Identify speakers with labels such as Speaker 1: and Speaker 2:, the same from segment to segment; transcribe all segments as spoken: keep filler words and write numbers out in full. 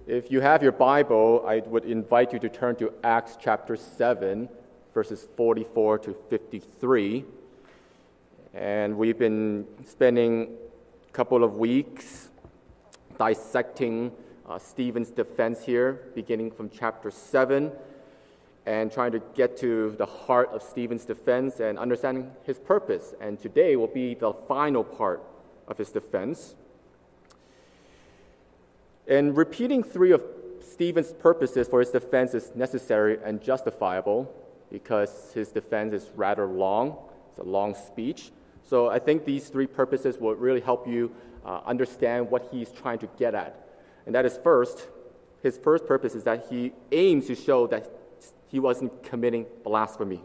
Speaker 1: If you have your Bible, I would invite you to turn to Acts chapter seven, verses forty-four to fifty-three. And we've been spending a couple of weeks dissecting uh, Stephen's defense here, beginning from chapter seven, and trying to get to the heart of Stephen's defense and understanding his purpose. And today will be the final part of his defense. And repeating three of Stephen's purposes for his defense is necessary and justifiable because his defense is rather long. It's a long speech. So I think these three purposes will really help you uh, understand what he's trying to get at. And that is first, his first purpose is that he aims to show that he wasn't committing blasphemy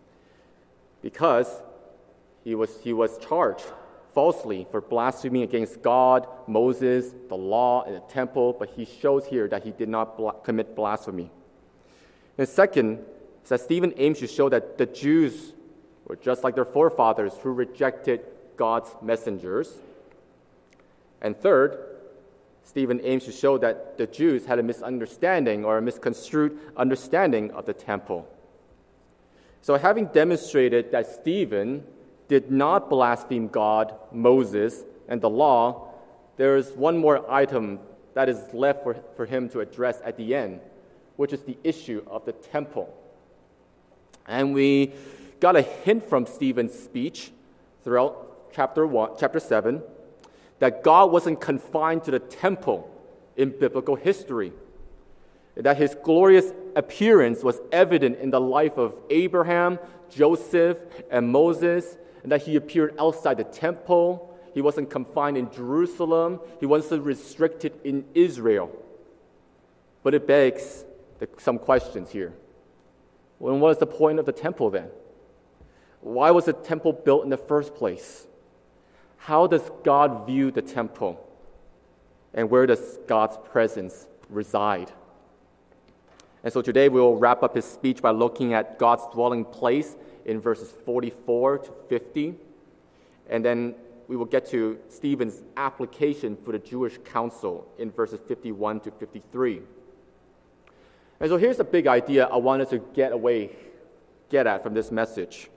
Speaker 1: because he was, he was charged falsely for blaspheming against God, Moses, the law, and the temple, but he shows here that he did not bla- commit blasphemy. And second is that Stephen aims to show that the Jews were just like their forefathers who rejected God's messengers. And third, Stephen aims to show that the Jews had a misunderstanding or a misconstrued understanding of the temple. So having demonstrated that Stephen did not blaspheme God, Moses, and the law, there is one more item that is left for, for him to address at the end, which is the issue of the temple. And we got a hint from Stephen's speech throughout chapter one, chapter seven, that God wasn't confined to the temple in biblical history, that his glorious appearance was evident in the life of Abraham, Joseph, and Moses, and that he appeared outside the temple. He wasn't confined in Jerusalem. He wasn't restricted in Israel. But it begs the, some questions here. Well, what is the point of the temple then? Why was the temple built in the first place? How does God view the temple? And where does God's presence reside? And so today we will wrap up his speech by looking at God's dwelling place in verses forty-four to fifty. And then we will get to Stephen's application for the Jewish council in verses fifty-one to fifty-three. And so here's the big idea I wanted to get away, get at from this message.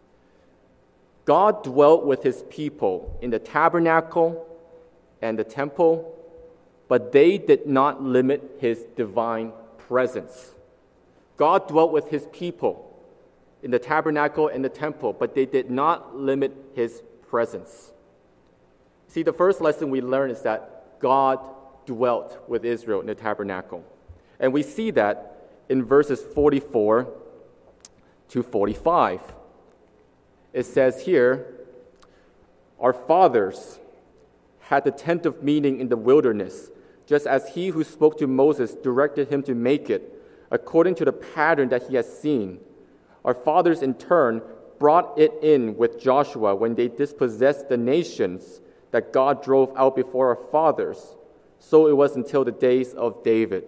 Speaker 1: God dwelt with his people in the tabernacle and the temple, but they did not limit his divine presence. God dwelt with his people in the tabernacle and the temple, but they did not limit his presence. See, the first lesson we learn is that God dwelt with Israel in the tabernacle. And we see that in verses forty-four to forty-five. It says here, our fathers had the tent of meeting in the wilderness, just as he who spoke to Moses directed him to make it, according to the pattern that he has seen. Our fathers, in turn, brought it in with Joshua when they dispossessed the nations that God drove out before our fathers. So it was until the days of David.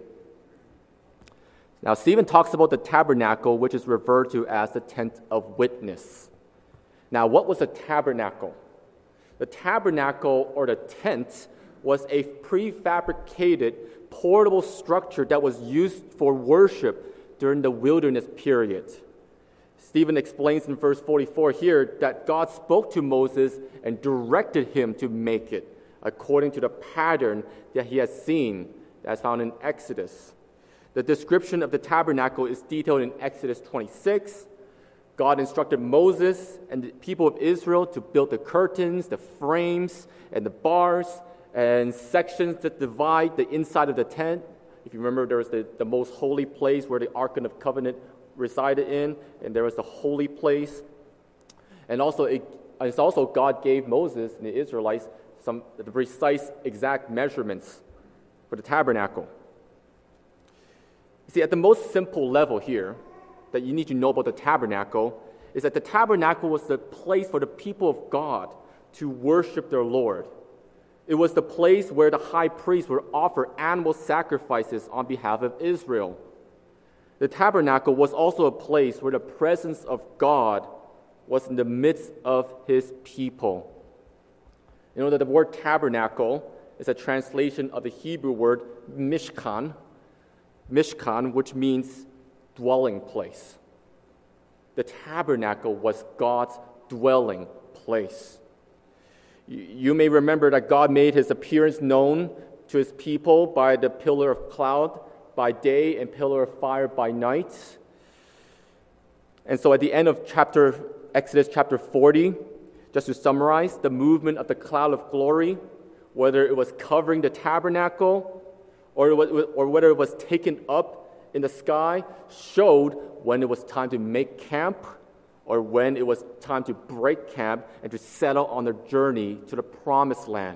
Speaker 1: Now, Stephen talks about the tabernacle, which is referred to as the tent of witness. Now, what was a tabernacle? The tabernacle, or the tent, was a prefabricated, portable structure that was used for worship during the wilderness period. Stephen explains in verse forty-four here that God spoke to Moses and directed him to make it according to the pattern that he has seen, that's found in Exodus. The description of the tabernacle is detailed in Exodus twenty-six. God instructed Moses and the people of Israel to build the curtains, the frames, and the bars, and sections that divide the inside of the tent. If you remember, there was the, the most holy place where the Ark of the Covenant resided in, and there was the holy place. And also, it, it's also God gave Moses and the Israelites some the precise, exact measurements for the tabernacle. You see, at the most simple level here, that you need to know about the tabernacle is that the tabernacle was the place for the people of God to worship their Lord. It was the place where the high priest would offer animal sacrifices on behalf of Israel. The tabernacle was also a place where the presence of God was in the midst of his people. You know that the word tabernacle is a translation of the Hebrew word mishkan, mishkan, which means dwelling place. The tabernacle was God's dwelling place. You may remember that God made his appearance known to his people by the pillar of cloud by day and pillar of fire by night. And so at the end of chapter Exodus chapter forty, just to summarize, the movement of the cloud of glory, whether it was covering the tabernacle or, it was, or whether it was taken up in the sky, showed when it was time to make camp or when it was time to break camp and to settle on their journey to the promised land.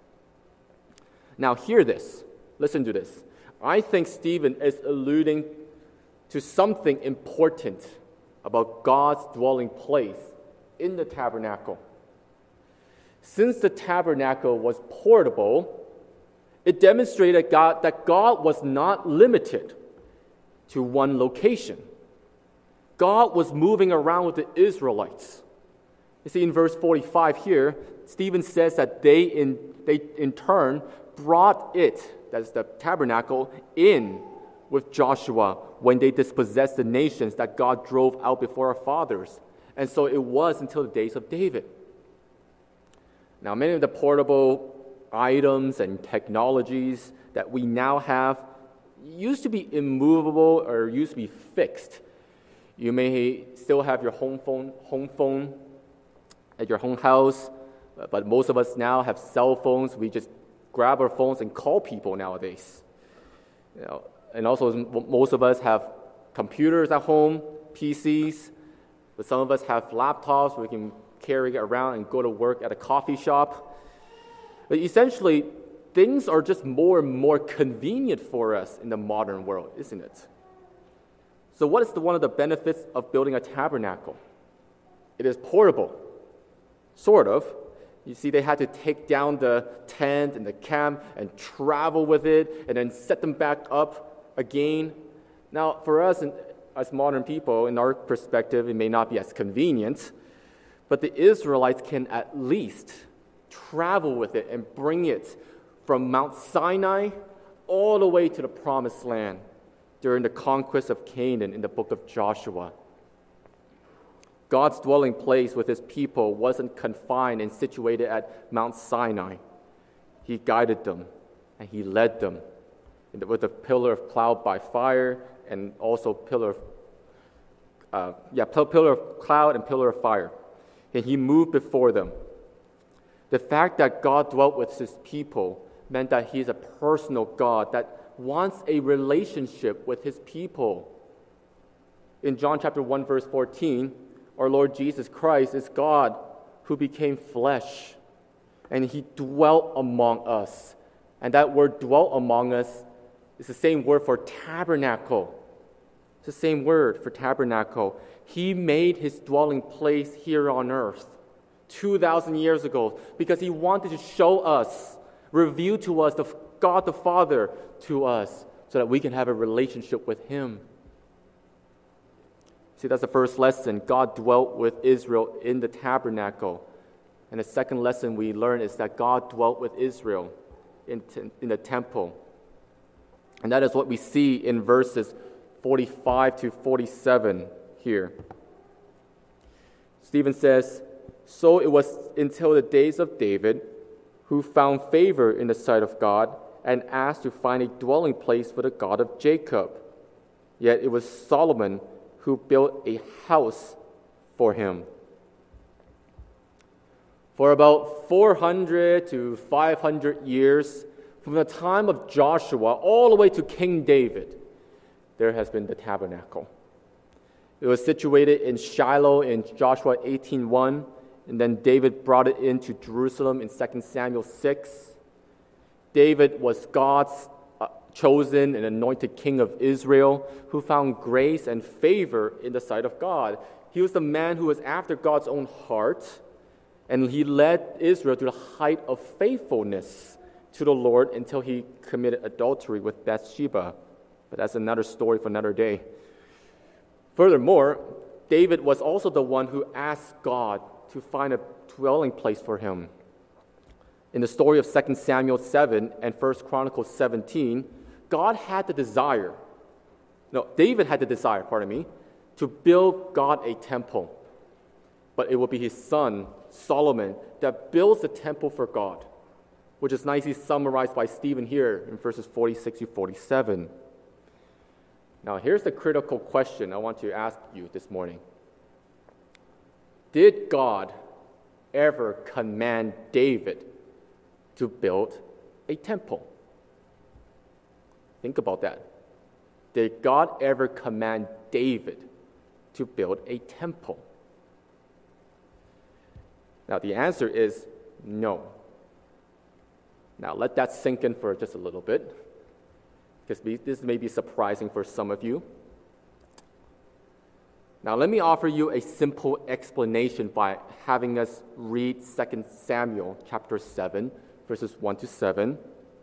Speaker 1: Now hear this. Listen to this. I think Stephen is alluding to something important about God's dwelling place in the tabernacle. Since the tabernacle was portable, it demonstrated God, that God was not limited to one location. God was moving around with the Israelites. You see, in verse forty-five here, Stephen says that they in, they in turn brought it, that is the tabernacle, in with Joshua when they dispossessed the nations that God drove out before our fathers. And so it was until the days of David. Now, many of the portable items and technologies that we now have used to be immovable or used to be fixed. You may still have your home phone, home phone at your home house, but most of us now have cell phones. We just grab our phones and call people nowadays. You know, and also, most of us have computers at home, P Cs, but some of us have laptops we can carry it around and go to work at a coffee shop. But essentially, things are just more and more convenient for us in the modern world, isn't it? So what is the, one of the benefits of building a tabernacle? It is portable, sort of. You see, they had to take down the tent and the camp and travel with it and then set them back up again. Now, for us as modern people, in our perspective, it may not be as convenient, but the Israelites can at least travel with it and bring it from Mount Sinai all the way to the Promised Land during the conquest of Canaan in the book of Joshua. God's dwelling place with his people wasn't confined and situated at Mount Sinai. He guided them and he led them with a pillar of cloud by fire and also pillar of, uh, yeah, pillar of cloud and pillar of fire. And he moved before them. The fact that God dwelt with his people meant that he's a personal God that wants a relationship with his people. In John chapter one, verse fourteen, our Lord Jesus Christ is God who became flesh, and he dwelt among us. And that word dwelt among us is the same word for tabernacle. It's the same word for tabernacle. He made his dwelling place here on earth two thousand years ago because he wanted to show us, reveal to us the God the Father to us so that we can have a relationship with him. See, that's the first lesson. God dwelt with Israel in the tabernacle. And the second lesson we learn is that God dwelt with Israel in, in the temple. And that is what we see in verses forty-five to forty-seven here. Stephen says, "So it was until the days of David, who found favor in the sight of God and asked to find a dwelling place for the God of Jacob. Yet it was Solomon who built a house for him." For about four hundred to five hundred years, from the time of Joshua all the way to King David, there has been the tabernacle. It was situated in Shiloh in Joshua eighteen one, and then David brought it into Jerusalem in Second Samuel six. David was God's uh, chosen and anointed king of Israel who found grace and favor in the sight of God. He was the man who was after God's own heart, and he led Israel to the height of faithfulness to the Lord until he committed adultery with Bathsheba. But that's another story for another day. Furthermore, David was also the one who asked God to find a dwelling place for him. in the story of Second Samuel seven and First Chronicles seventeen, God had the desire, no, David had the desire, pardon me, to build God a temple. But it will be his son, Solomon, that builds the temple for God, which is nicely summarized by Stephen here in verses forty-six to forty-seven. Now, here's the critical question I want to ask you this morning. Did God ever command David to build a temple? Think about that. Did God ever command David to build a temple? Now, the answer is no. Now, let that sink in for just a little bit, because this may be surprising for some of you. Now, let me offer you a simple explanation by having us read Second Samuel chapter seven, verses one to seven.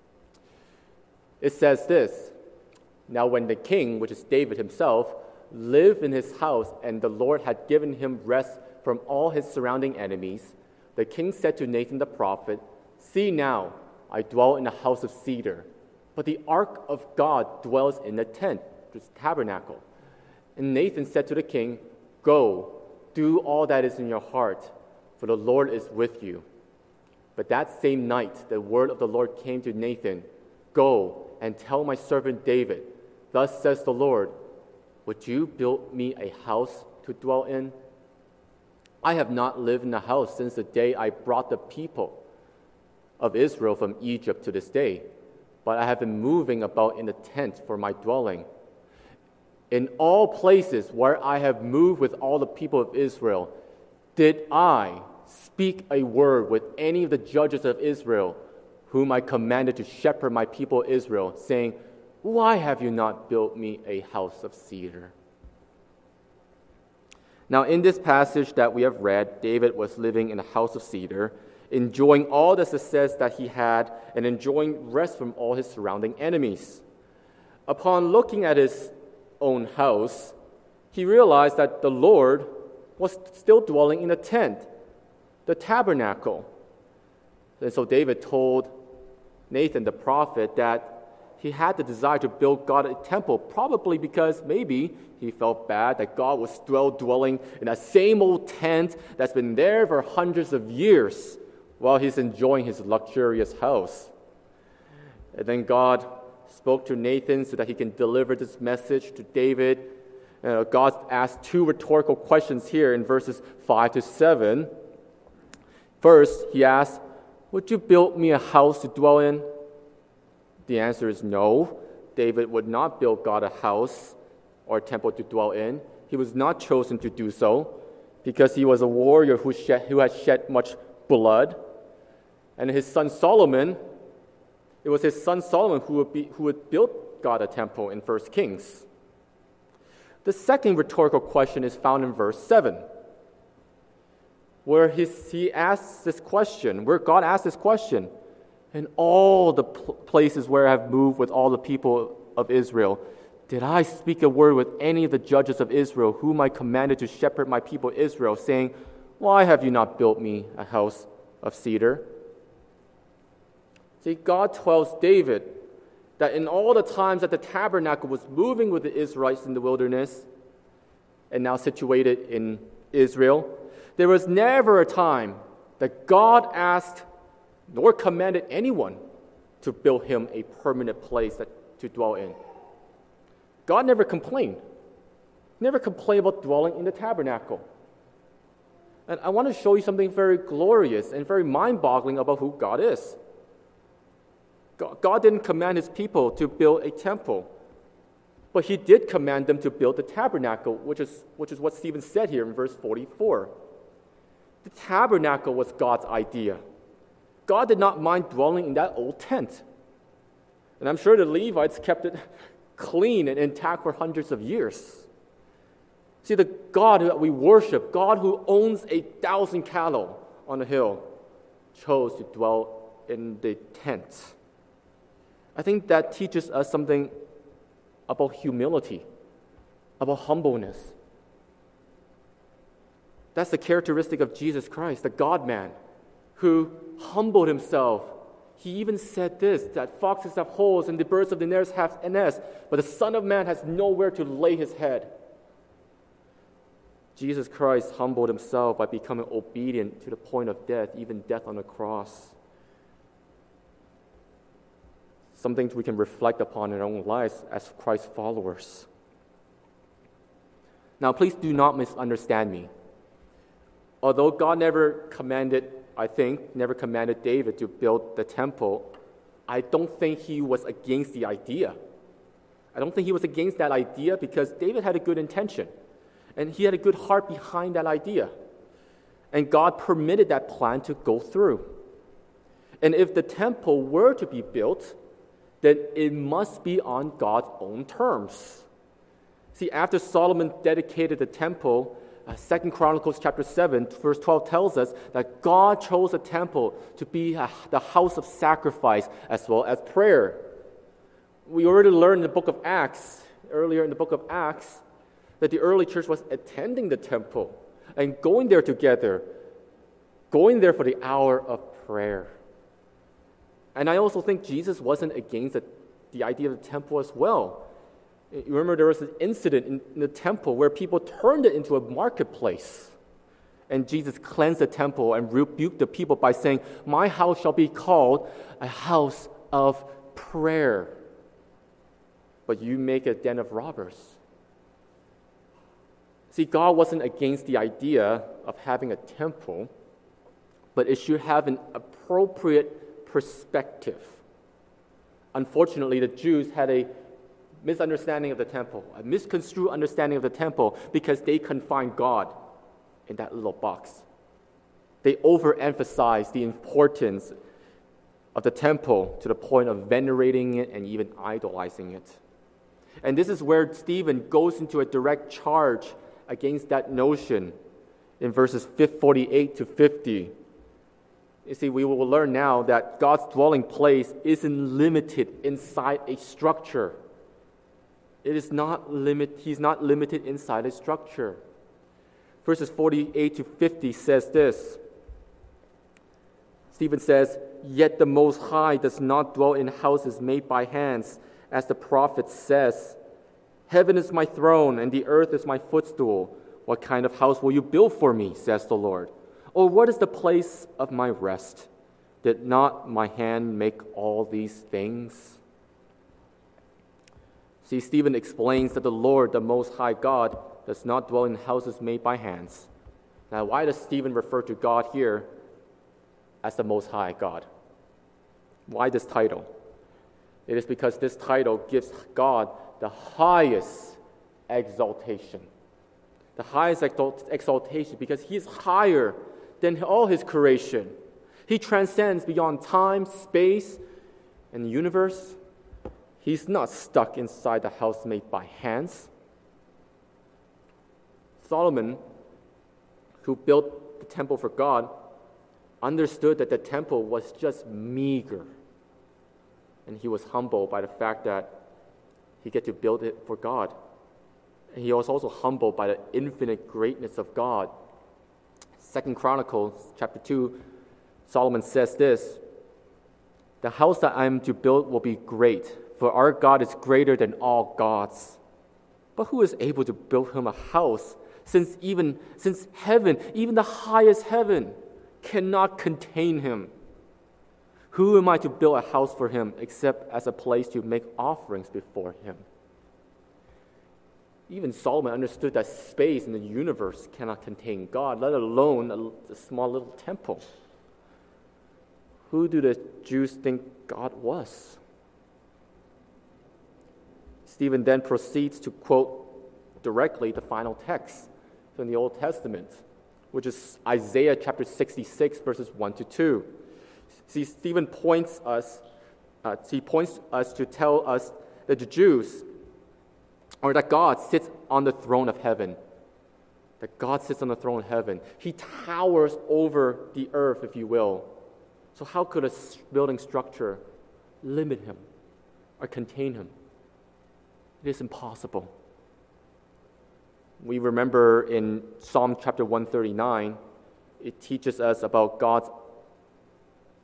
Speaker 1: It says this, "Now when the king, which is David himself, lived in his house, and the Lord had given him rest from all his surrounding enemies, the king said to Nathan the prophet, 'See now, I dwell in a house of cedar, but the ark of God dwells in a tent,'" which is tabernacle. "And Nathan said to the king, 'Go, do all that is in your heart, for the Lord is with you.' But that same night the word of the Lord came to Nathan, 'Go and tell my servant David, thus says the Lord, would you build me a house to dwell in? I have not lived in a house since the day I brought the people of Israel from Egypt to this day, but I have been moving about in a tent for my dwelling. In all places where I have moved with all the people of Israel, did I speak a word with any of the judges of Israel, whom I commanded to shepherd my people Israel, saying, why have you not built me a house of cedar?'" Now, in this passage that we have read, David was living in a house of cedar, enjoying all the success that he had and enjoying rest from all his surrounding enemies. Upon looking at his own house, he realized that the Lord was still dwelling in a tent, the tabernacle. And so David told Nathan the prophet that he had the desire to build God a temple, probably because maybe he felt bad that God was still dwelling in that same old tent that's been there for hundreds of years while he's enjoying his luxurious house. And then God spoke to Nathan so that he can deliver this message to David. Uh, God asked two rhetorical questions here in verses five to seven. First, he asked, "Would you build me a house to dwell in?" The answer is no. David would not build God a house or a temple to dwell in. He was not chosen to do so because he was a warrior who, shed, who had shed much blood. And his son Solomon, it was his son Solomon who would, be, who would build God a temple in First Kings. The second rhetorical question is found in verse seven, where his, he asks this question, where God asks this question, "In all the pl- places where I have moved with all the people of Israel, did I speak a word with any of the judges of Israel, whom I commanded to shepherd my people Israel, saying, why have you not built me a house of cedar?" See, God tells David that in all the times that the tabernacle was moving with the Israelites in the wilderness and now situated in Israel, there was never a time that God asked nor commanded anyone to build him a permanent place that, to dwell in. God never complained. Never complained about dwelling in the tabernacle. And I want to show you something very glorious and very mind-boggling about who God is. God, God didn't command his people to build a temple, but he did command them to build the tabernacle, which is, which is what Stephen said here in verse forty-four. The tabernacle was God's idea. God did not mind dwelling in that old tent. And I'm sure the Levites kept it clean and intact for hundreds of years. See, the God that we worship, God who owns a thousand cattle on a hill, chose to dwell in the tent. I think that teaches us something about humility, about humbleness. That's the characteristic of Jesus Christ, the God-man, who humbled himself. He even said this, that foxes have holes and the birds of the air have nests, but the Son of Man has nowhere to lay his head. Jesus Christ humbled himself by becoming obedient to the point of death, even death on the cross. Something we can reflect upon in our own lives as Christ followers. Now, please do not misunderstand me. Although God never commanded, I think, never commanded David to build the temple, I don't think he was against the idea. I don't think he was against that idea because David had a good intention. And he had a good heart behind that idea. And God permitted that plan to go through. And if the temple were to be built, then it must be on God's own terms. See, after Solomon dedicated the temple, uh, Second Chronicles chapter seven, verse twelve tells us that God chose a temple to be a, the house of sacrifice as well as prayer. We already learned in the book of Acts, earlier in the book of Acts, that the early church was attending the temple and going there together, going there for the hour of prayer. And I also think Jesus wasn't against the, the idea of the temple as well. You remember there was an incident in, in the temple where people turned it into a marketplace. And Jesus cleansed the temple and rebuked the people by saying, "My house shall be called a house of prayer, but you make a den of robbers." See, God wasn't against the idea of having a temple, but it should have an appropriate perspective. Unfortunately, the Jews had a misunderstanding of the temple, a misconstrued understanding of the temple because they confined God in that little box. They overemphasized the importance of the temple to the point of venerating it and even idolizing it. And this is where Stephen goes into a direct charge against that notion in verses forty-eight to fifty. You see, we will learn now that God's dwelling place isn't limited inside a structure. It is not limit, he's not limited inside a structure. Verses forty-eight to fifty says this. Stephen says, "Yet the Most High does not dwell in houses made by hands, as the prophet says, 'Heaven is my throne, and the earth is my footstool. What kind of house will you build for me, says the Lord? Or what is the place of my rest? Did not my hand make all these things?'" See, Stephen explains that the Lord, the Most High God, does not dwell in houses made by hands. Now, why does Stephen refer to God here as the Most High God? Why this title? It is because this title gives God the highest exaltation. The highest exaltation because he is higher than all his creation. He transcends beyond time, space, and the universe. He's not stuck inside the house made by hands. Solomon, who built the temple for God, understood that the temple was just meager. And he was humbled by the fact that he get to build it for God. And he was also humbled by the infinite greatness of God. Second Chronicles chapter two, Solomon says this, "The house that I am to build will be great, for our God is greater than all gods. But who is able to build him a house, since even since heaven, even the highest heaven, cannot contain him? Who am I to build a house for him except as a place to make offerings before him?" Even Solomon understood that space in the universe cannot contain God, let alone a, a small little temple. Who do the Jews think God was? Stephen then proceeds to quote directly the final text from the Old Testament, which is Isaiah chapter sixty-six, verses one to two. See, Stephen points us, uh, he points us to tell us that the Jews, or that God sits on the throne of heaven. That God sits on the throne of heaven. He towers over the earth, if you will. So how could a building structure limit him or contain him? It is impossible. We remember in Psalm chapter one thirty-nine, it teaches us about God's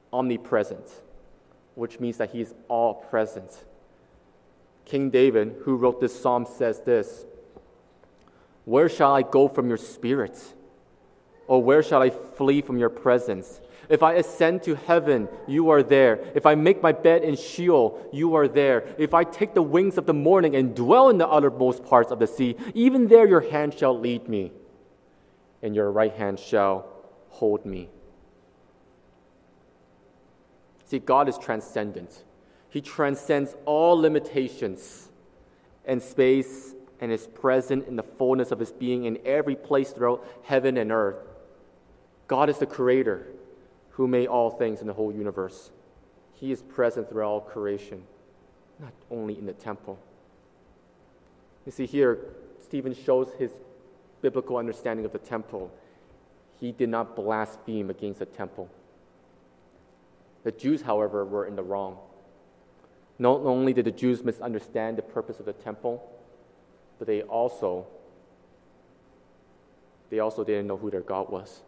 Speaker 1: omnipresent, which means that he is all present. King David, who wrote this psalm, says this, "Where shall I go from your spirit? Or where shall I flee from your presence? If I ascend to heaven, you are there. If I make my bed in Sheol, you are there. If I take the wings of the morning and dwell in the uttermost parts of the sea, even there your hand shall lead me, and your right hand shall hold me." See, God is transcendent. He transcends all limitations and space and is present in the fullness of his being in every place throughout heaven and earth. God is the creator who made all things in the whole universe. He is present throughout all creation, not only in the temple. You see here, Stephen shows his biblical understanding of the temple. He did not blaspheme against the temple. The Jews, however, were in the wrong. Not only did the Jews misunderstand the purpose of the temple, but they also, they also didn't know who their God was.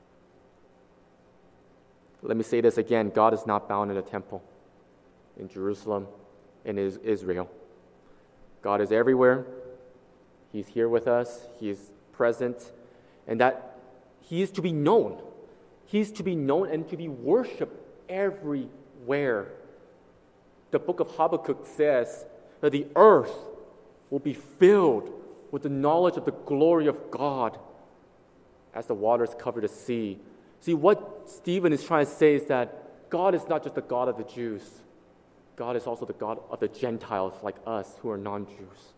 Speaker 1: Let me say this again. God is not bound in the temple, in Jerusalem, in Israel. God is everywhere. He's here with us. He is present. And that he is to be known. He is to be known and to be worshipped everywhere. The book of Habakkuk says that the earth will be filled with the knowledge of the glory of God as the waters cover the sea. See, what Stephen is trying to say is that God is not just the God of the Jews. God is also the God of the Gentiles like us who are non-Jews.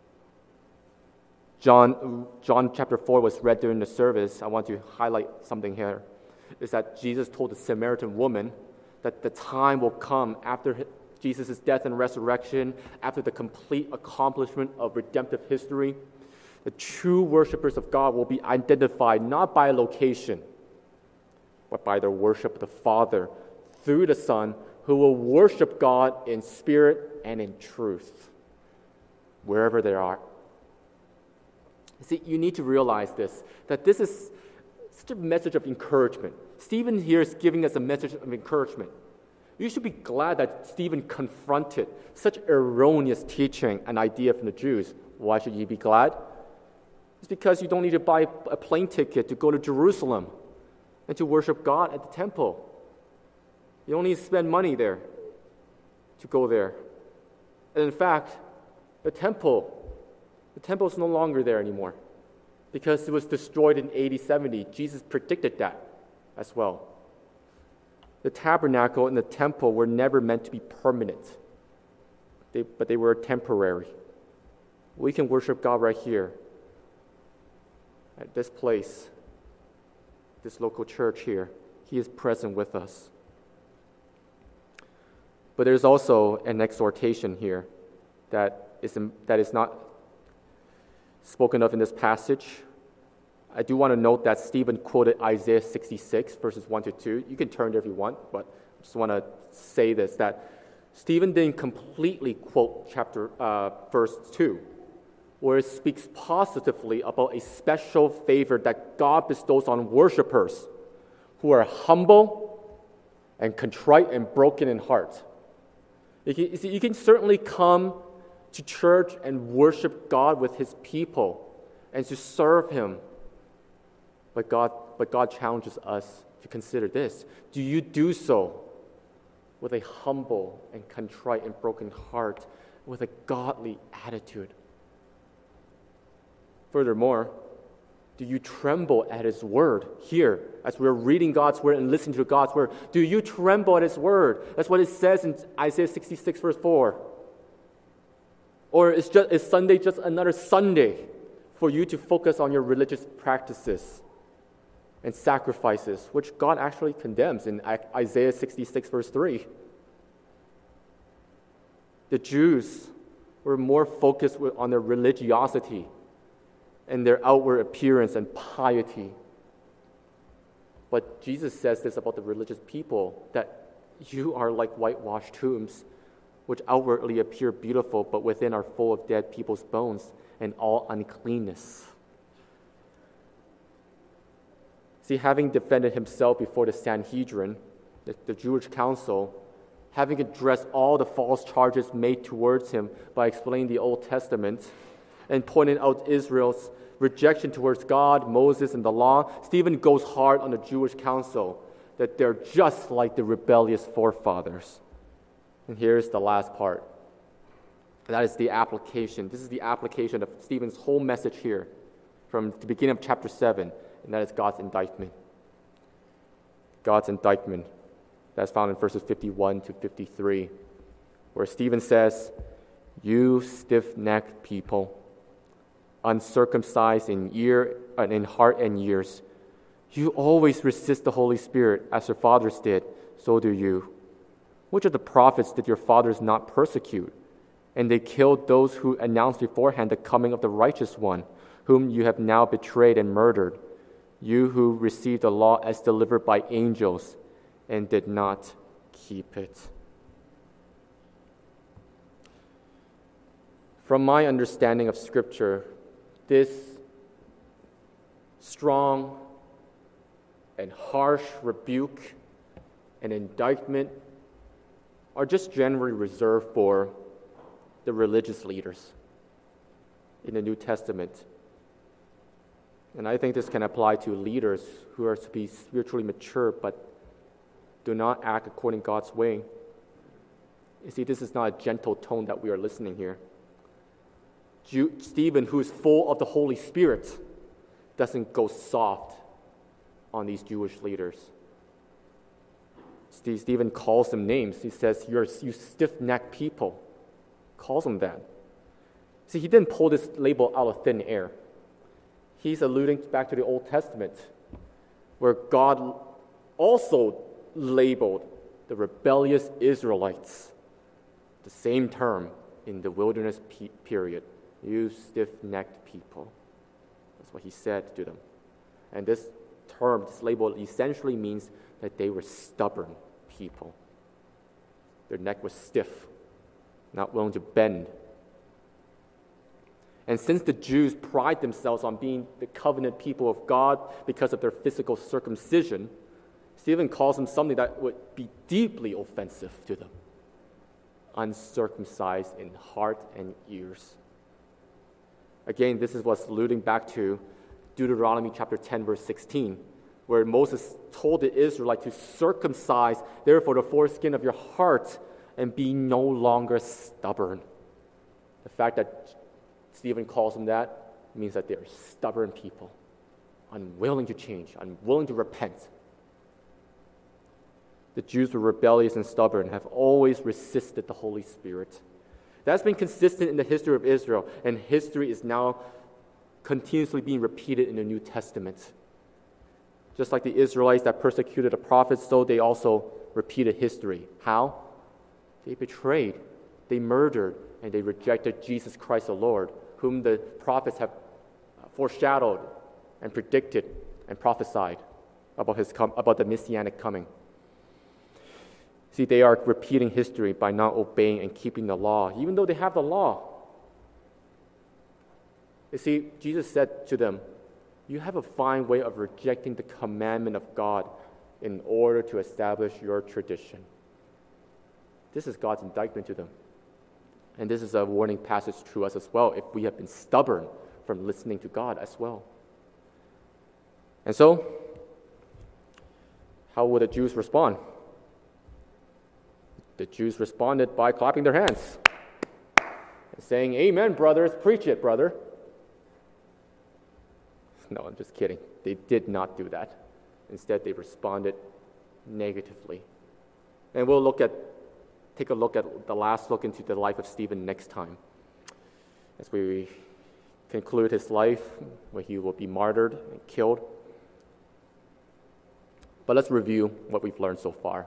Speaker 1: John, John chapter four was read during the service. I want to highlight something here. Is that Jesus told the Samaritan woman that the time will come after Jesus' death and resurrection, after the complete accomplishment of redemptive history, the true worshipers of God will be identified not by location, but by their worship of the Father through the Son, who will worship God in spirit and in truth, wherever they are. See, you need to realize this, that this is such a message of encouragement. Stephen here is giving us a message of encouragement. You should be glad that Stephen confronted such erroneous teaching and idea from the Jews. Why should you be glad? It's because you don't need to buy a plane ticket to go to Jerusalem and to worship God at the temple. You don't need to spend money there to go there. And in fact, the temple, the temple is no longer there anymore because it was destroyed in A D seventy. Jesus predicted that as well. The tabernacle and the temple were never meant to be permanent, they, but they were temporary. We can worship God right here at this place, this local church here. He is present with us. But there's also an exhortation here that is, that is not spoken of in this passage. I do want to note that Stephen quoted Isaiah sixty-six, verses one to two. You can turn there if you want, but I just want to say this, that Stephen didn't completely quote chapter uh, verse two, where it speaks positively about a special favor that God bestows on worshipers who are humble and contrite and broken in heart. You can, you see, you can certainly come to church and worship God with his people and to serve him. But God, but God challenges us to consider this. Do you do so with a humble and contrite and broken heart, with a godly attitude? Furthermore, do you tremble at his word here as we're reading God's word and listening to God's word? Do you tremble at his word? That's what it says in Isaiah sixty-six, verse four. Or is, just, is Sunday just another Sunday for you to focus on your religious practices and sacrifices, which God actually condemns in Isaiah sixty-six, verse three. The Jews were more focused on their religiosity and their outward appearance and piety. But Jesus says this about the religious people, that you are like whitewashed tombs, which outwardly appear beautiful, but within are full of dead people's bones and all uncleanness. See, having defended himself before the Sanhedrin, the, the Jewish council, having addressed all the false charges made towards him by explaining the Old Testament and pointing out Israel's rejection towards God, Moses, and the law, Stephen goes hard on the Jewish council that they're just like the rebellious forefathers. And here's the last part. That is the application. This is the application of Stephen's whole message here from the beginning of chapter seven, and that is God's indictment. God's indictment. That's found in verses fifty-one to fifty-three, where Stephen says, "You stiff-necked people, uncircumcised in ear and in heart and ears, you always resist the Holy Spirit, as your fathers did, so do you. Which of the prophets did your fathers not persecute? And they killed those who announced beforehand the coming of the righteous one, whom you have now betrayed and murdered, you who received the law as delivered by angels and did not keep it." From my understanding of Scripture, this strong and harsh rebuke and indictment are just generally reserved for the religious leaders in the New Testament. And I think this can apply to leaders who are to be spiritually mature but do not act according to God's way. You see, this is not a gentle tone that we are listening here. Jew, Stephen, who is full of the Holy Spirit, doesn't go soft on these Jewish leaders. Stephen calls them names. He says, You're, you stiff-necked people. Calls them that. See, he didn't pull this label out of thin air. He's alluding back to the Old Testament, where God also labeled the rebellious Israelites the same term in the wilderness pe- period. You stiff-necked people. That's what he said to them. And this term, this label, essentially means that they were stubborn people. Their neck was stiff, not willing to bend. And since the Jews pride themselves on being the covenant people of God because of their physical circumcision, Stephen calls them something that would be deeply offensive to them: uncircumcised in heart and ears. Again, this is what's alluding back to Deuteronomy chapter ten, verse sixteen, where Moses told the Israelites to circumcise, therefore, the foreskin of your heart and be no longer stubborn. The fact that Stephen calls them that means that they are stubborn people, unwilling to change, unwilling to repent. The Jews were rebellious and stubborn, have always resisted the Holy Spirit. That's been consistent in the history of Israel, and history is now continuously being repeated in the New Testament. Just like the Israelites that persecuted the prophets, so they also repeated history. How? They betrayed, they murdered, and they rejected Jesus Christ the Lord, whom the prophets have foreshadowed and predicted and prophesied about his com- about the messianic coming. See, they are repeating history by not obeying and keeping the law, even though they have the law. You see, Jesus said to them, you have a fine way of rejecting the commandment of God in order to establish your tradition. This is God's indictment to them. And this is a warning passage to us as well, if we have been stubborn from listening to God as well. And so, how would the Jews respond? The Jews responded by clapping their hands and saying, "Amen, brothers, preach it, brother." No, I'm just kidding. They did not do that. Instead, they responded negatively. And we'll look at, take a look at the last look into the life of Stephen next time, as we conclude his life, where he will be martyred and killed. But let's review what we've learned so far.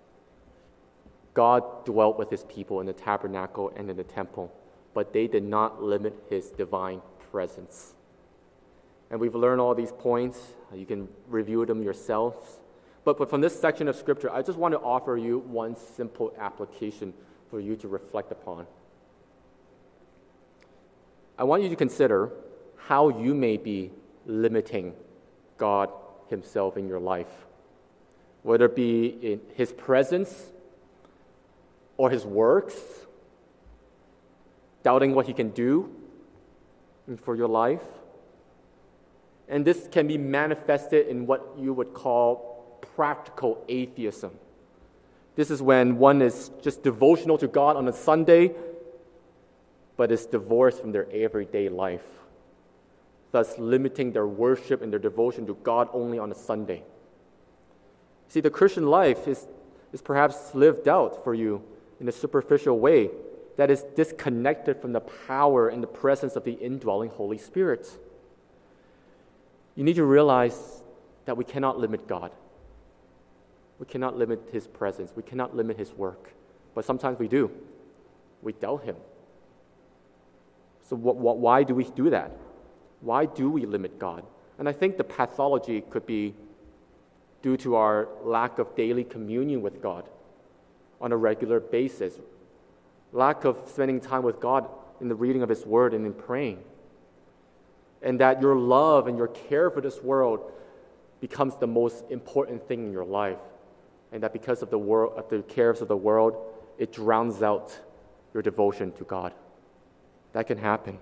Speaker 1: God dwelt with his people in the tabernacle and in the temple, but they did not limit his divine presence. And we've learned all these points. You can review them yourselves. But, but from this section of Scripture, I just want to offer you one simple application for you to reflect upon. I want you to consider how you may be limiting God himself in your life. whether it be in His presence or His works, doubting what He can do for your life. And this can be manifested in what you would call practical atheism. This is when one is just devotional to God on a Sunday, but is divorced from their everyday life, thus limiting their worship and their devotion to God only on a Sunday. See, the Christian life is, is perhaps lived out for you in a superficial way that is disconnected from the power and the presence of the indwelling Holy Spirit. You need to realize that we cannot limit God. We cannot limit His presence. We cannot limit His work. But sometimes we do. We doubt Him. So what, what, why do we do that? Why do we limit God? And I think the pathology could be due to our lack of daily communion with God on a regular basis, lack of spending time with God in the reading of His Word and in praying, and that your love and your care for this world becomes the most important thing in your life, and that because of the world, of the cares of the world, it drowns out your devotion to God. That can happen.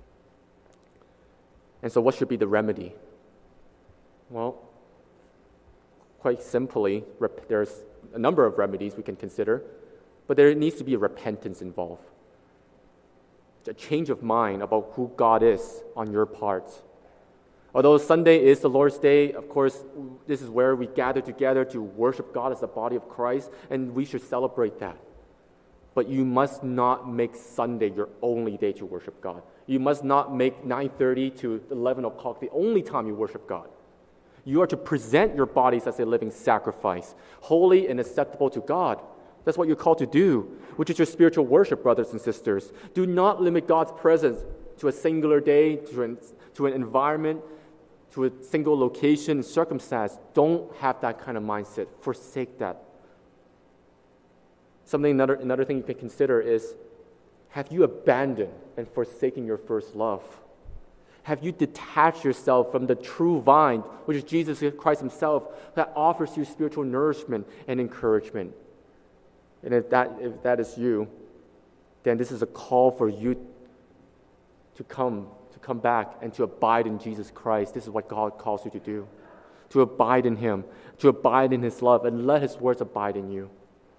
Speaker 1: And so what should be the remedy? Well, quite simply, rep- there's a number of remedies we can consider, but there needs to be a repentance involved. A change of mind about who God is on your part. Although Sunday is the Lord's Day, of course, this is where we gather together to worship God as the body of Christ, and we should celebrate that. But you must not make Sunday your only day to worship God. You must not make nine thirty to eleven o'clock the only time you worship God. You are to present your bodies as a living sacrifice, holy and acceptable to God. That's what you're called to do, which is your spiritual worship, brothers and sisters. Do not limit God's presence to a singular day, to an, to an environment, to a single location and circumstance. Don't have that kind of mindset. Forsake that. Something another, another thing you can consider is, have you abandoned and forsaken your first love? Have you detached yourself from the true vine, which is Jesus Christ Himself, that offers you spiritual nourishment and encouragement? And if that, if that is you, then this is a call for you to come, to come back and to abide in Jesus Christ. This is what God calls you to do, to abide in Him, to abide in His love, and let His words abide in you.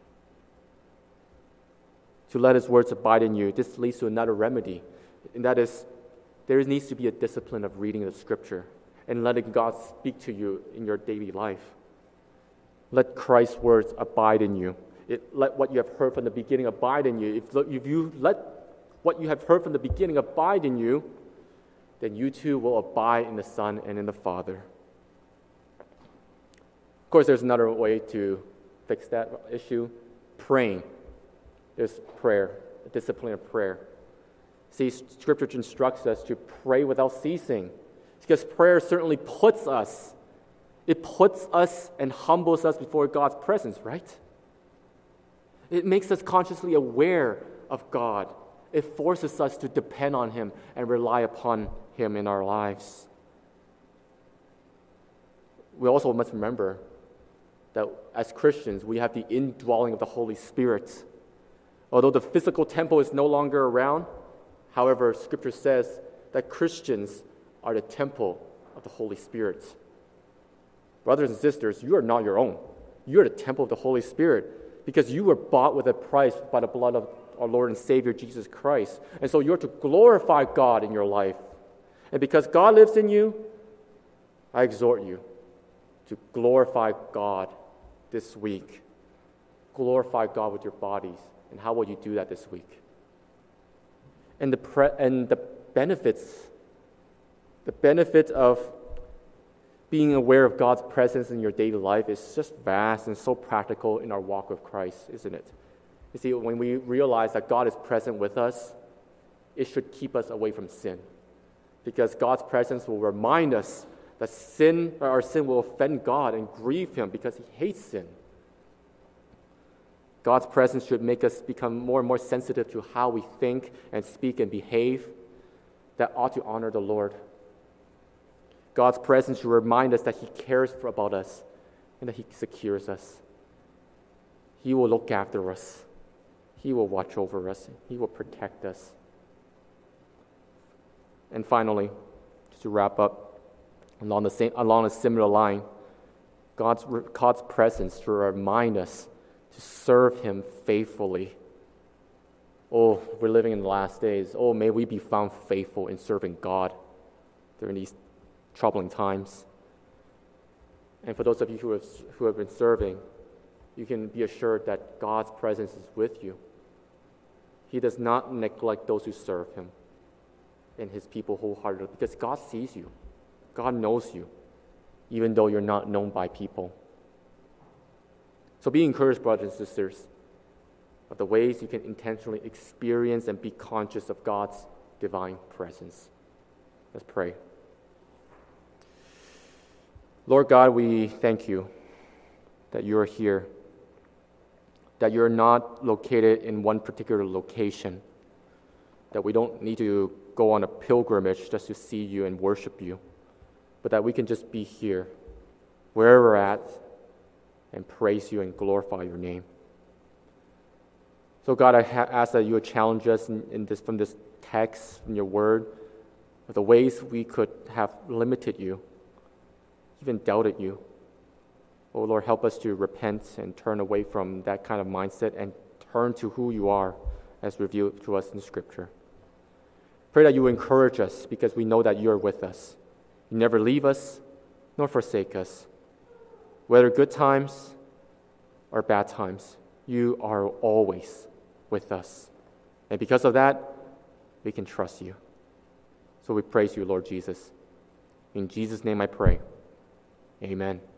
Speaker 1: To let His words abide in you. This leads to another remedy, and that is, there needs to be a discipline of reading the Scripture and letting God speak to you in your daily life. Let Christ's words abide in you. It, let what you have heard from the beginning abide in you. If, if you let what you have heard from the beginning abide in you, then you too will abide in the Son and in the Father. Of course, there's another way to fix that issue: praying. There's prayer, a discipline of prayer. See, Scripture instructs us to pray without ceasing, because prayer certainly puts us, it puts us and humbles us before God's presence, right? It makes us consciously aware of God. It forces us to depend on Him and rely upon Him in our lives. We also must remember that as Christians, we have the indwelling of the Holy Spirit. Although the physical temple is no longer around, however, Scripture says that Christians are the temple of the Holy Spirit. Brothers and sisters, you are not your own. You are the temple of the Holy Spirit, because you were bought with a price by the blood of our Lord and Savior, Jesus Christ. And so you're to glorify God in your life. And because God lives in you, I exhort you to glorify God this week. Glorify God with your bodies. And how will you do that this week? And the pre- and the benefits, the benefit of being aware of God's presence in your daily life is just vast and so practical in our walk with Christ, isn't it? You see, when we realize that God is present with us, it should keep us away from sin, because God's presence will remind us that sin, or our sin will offend God and grieve Him, because He hates sin. God's presence should make us become more and more sensitive to how we think and speak and behave that ought to honor the Lord. God's presence should remind us that He cares for, about us and that He secures us. He will look after us. He will watch over us. He will protect us. And finally, just to wrap up, along the same, along a similar line, God's, God's presence to remind us to serve Him faithfully. Oh, we're living in the last days. Oh, may we be found faithful in serving God during these troubling times. And for those of you who have, who have been serving, you can be assured that God's presence is with you. He does not neglect those who serve Him and His people wholeheartedly, because God sees you. God knows you, even though you're not known by people. So be encouraged, brothers and sisters, of the ways you can intentionally experience and be conscious of God's divine presence. Let's pray. Lord God, we thank you that you are here, that you're not located in one particular location, that we don't need to go on a pilgrimage just to see you and worship you, but that we can just be here, wherever we're at, and praise you and glorify your name. So God, I ha- ask that you would challenge us in, in this, from this text, from your word, of the ways we could have limited you, even doubted you. Oh Lord, help us to repent and turn away from that kind of mindset and turn to who you are as revealed to us in Scripture. Pray that you encourage us, because we know that you are with us. You never leave us nor forsake us. Whether good times or bad times, you are always with us. And because of that, we can trust you. So we praise you, Lord Jesus. In Jesus' name I pray. Amen.